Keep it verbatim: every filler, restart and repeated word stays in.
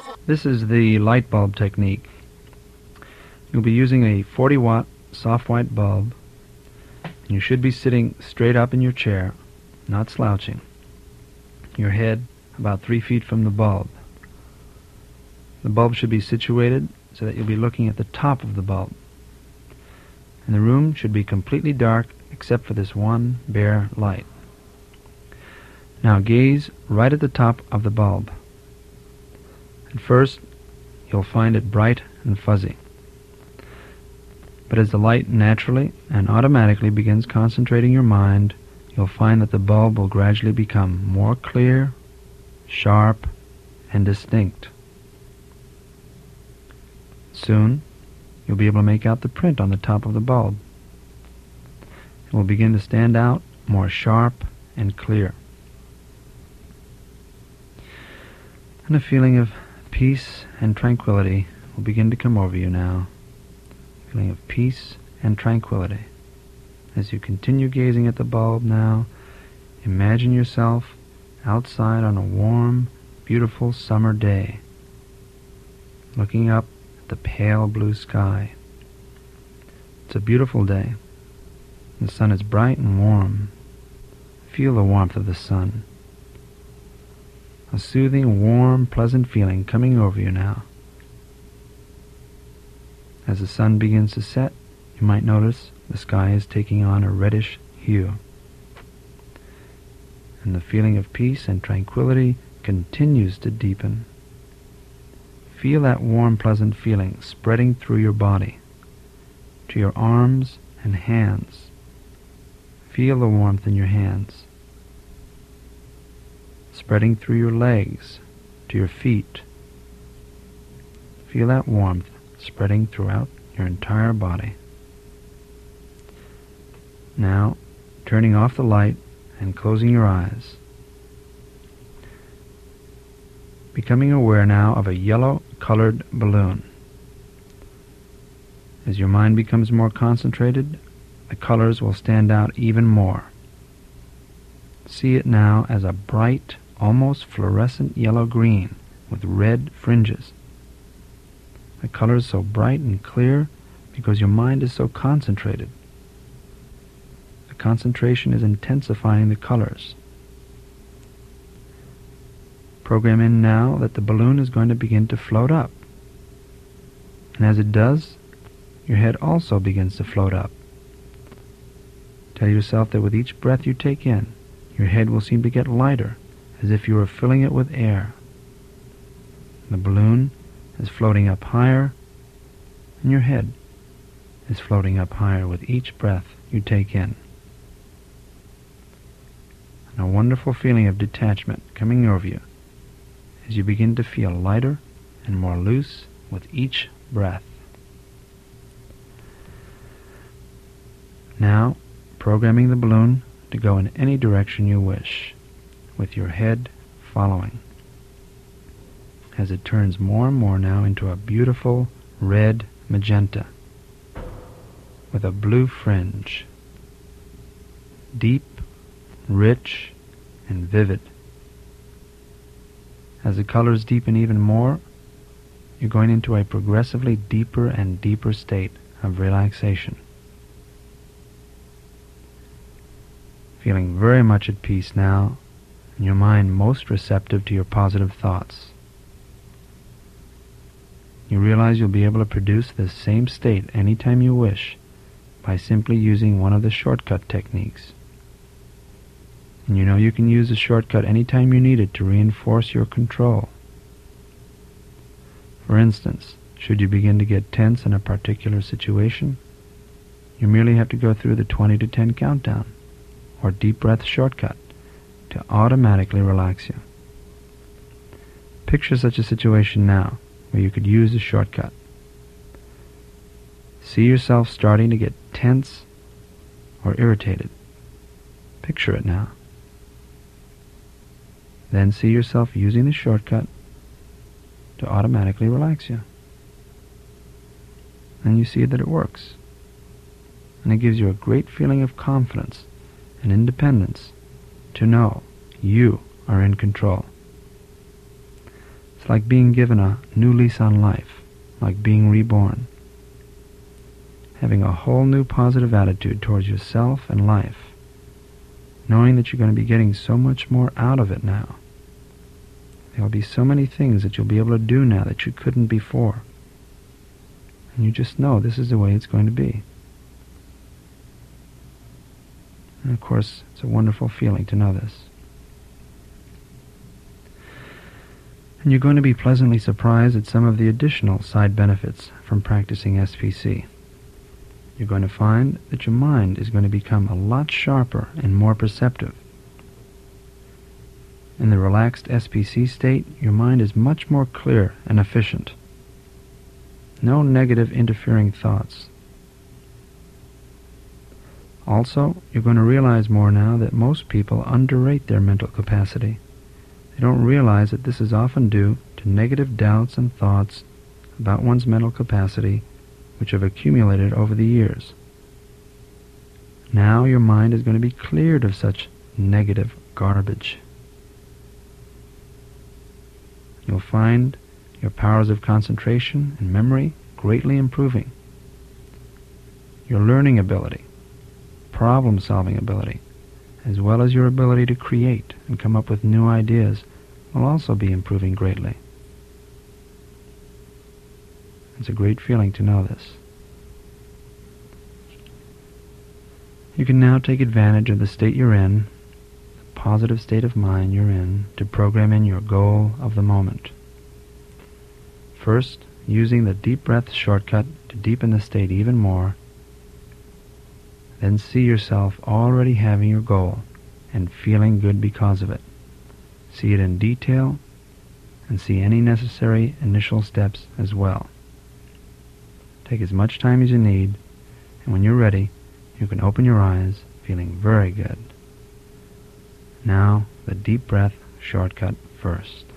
This is the light bulb technique. You'll be using a forty watt soft white bulb, and you should be sitting straight up in your chair, not slouching. Your head about three feet from the bulb. The bulb should be situated so that you'll be looking at the top of the bulb. And the room should be completely dark except for this one bare light. Now gaze right at the top of the bulb. At first, you'll find it bright and fuzzy. But as the light naturally and automatically begins concentrating your mind, you'll find that the bulb will gradually become more clear, sharp, and distinct. Soon, you'll be able to make out the print on the top of the bulb. It will begin to stand out more sharp and clear. And a feeling of peace and tranquility will begin to come over you now. A feeling of peace and tranquility. As you continue gazing at the bulb now, imagine yourself outside on a warm, beautiful summer day, looking up at the pale blue sky. It's a beautiful day. The sun is bright and warm. Feel the warmth of the sun. A soothing, warm, pleasant feeling coming over you now. As the sun begins to set, you might notice the sky is taking on a reddish hue. And the feeling of peace and tranquility continues to deepen. Feel that warm, pleasant feeling spreading through your body, to your arms and hands. Feel the warmth in your hands, spreading through your legs, to your feet. Feel that warmth spreading throughout your entire body. Now, turning off the light and closing your eyes. Becoming aware now of a yellow-colored balloon. As your mind becomes more concentrated, the colors will stand out even more. See it now as a bright, almost fluorescent yellow-green with red fringes. The color is so bright and clear because your mind is so concentrated. The concentration is intensifying the colors. Program in now that the balloon is going to begin to float up. And as it does, your head also begins to float up. Tell yourself that with each breath you take in, your head will seem to get lighter, as if you were filling it with air. The balloon is floating up higher, and your head is floating up higher with each breath you take in. And a wonderful feeling of detachment coming over you as you begin to feel lighter and more loose with each breath. Now, programming the balloon to go in any direction you wish, with your head following, as it turns more and more now into a beautiful red magenta with a blue fringe, deep, rich, and vivid. As the colors deepen even more, you're going into a progressively deeper and deeper state of relaxation. Feeling very much at peace now, and your mind most receptive to your positive thoughts. You realize you'll be able to produce this same state anytime you wish by simply using one of the shortcut techniques. And you know you can use the shortcut anytime you need it to reinforce your control. For instance, should you begin to get tense in a particular situation, you merely have to go through the twenty to ten countdown, or deep breath shortcut, to automatically relax you. Picture such a situation now, where you could use the shortcut. See yourself starting to get tense or irritated. Picture it now. Then see yourself using the shortcut to automatically relax you. And you see that it works. And it gives you a great feeling of confidence and independence to know you are in control. It's like being given a new lease on life, like being reborn. Having a whole new positive attitude towards yourself and life, knowing that you're going to be getting so much more out of it now. There'll be so many things that you'll be able to do now that you couldn't before. And you just know this is the way it's going to be. And of course, it's a wonderful feeling to know this. And you're going to be pleasantly surprised at some of the additional side benefits from practicing S P C. You're going to find that your mind is going to become a lot sharper and more perceptive. In the relaxed S P C state, your mind is much more clear and efficient. No negative interfering thoughts. Also, you're going to realize more now that most people underrate their mental capacity. They don't realize that this is often due to negative doubts and thoughts about one's mental capacity which have accumulated over the years. Now your mind is going to be cleared of such negative garbage. You'll find your powers of concentration and memory greatly improving. Your learning ability, problem-solving ability, as well as your ability to create and come up with new ideas will also be improving greatly. It's a great feeling to know this. You can now take advantage of the state you're in, the positive state of mind you're in, to program in your goal of the moment. First, using the deep breath shortcut to deepen the state even more. Then see yourself already having your goal and feeling good because of it. See it in detail and see any necessary initial steps as well. Take as much time as you need, and when you're ready, you can open your eyes feeling very good. Now, the deep breath shortcut first.